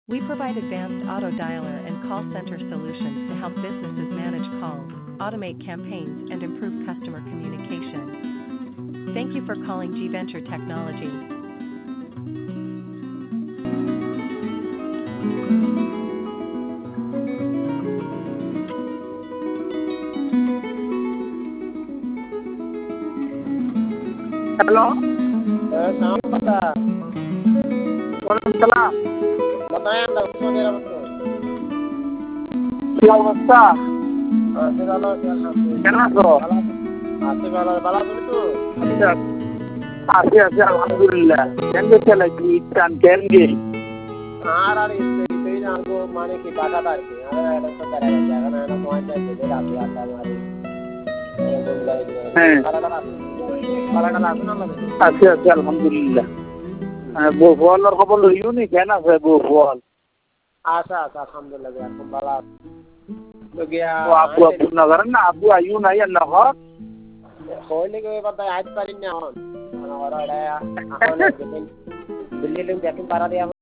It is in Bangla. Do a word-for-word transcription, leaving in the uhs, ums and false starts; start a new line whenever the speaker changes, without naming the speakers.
We provide advanced auto dialer and call center solutions to help businesses manage calls, automate campaigns, and improve customer communication. Thank you for calling G Venture Technologies.
Hello,
সালাম কথা
ওয়ালাইকুম সালাম।
কোথায় আমরা সৌদি আরব তো
কি অবস্থা?
আছি ভালো আছি আলহামদুলিল্লাহ।
কেন আছো?
আছি ভালো ভালো আছি তো।
আচ্ছা, আছি আছি আলহামদুলিল্লাহ। কেমনে চালাচ্ছি ইস্টান কেমনে?
আর আর এই জানবো মানে কি টাকাটা আর কি আর এটা তো টাকা গেছে এখন এটা পয়েন্ট আছে যে রাতে আটা মারি
হ্যাঁ
টাকাটা আছে টাকাটা আছে না লাগে
আছি আছি আলহামদুলিল্লাহ। বউ ফলের খবর লইও নি কেন আছে বউ ফল?
আচ্ছা আচ্ছা আলহামদুলিল্লাহ এখন ভালো আছে তো গিয়া
ও আপু আপু না করেন না আপু আইও নাই আর না হক
হইলে কি কথা আজ পারি না এখন ওরা এখন দিল্লি লোক দেখেন পারা দিয়া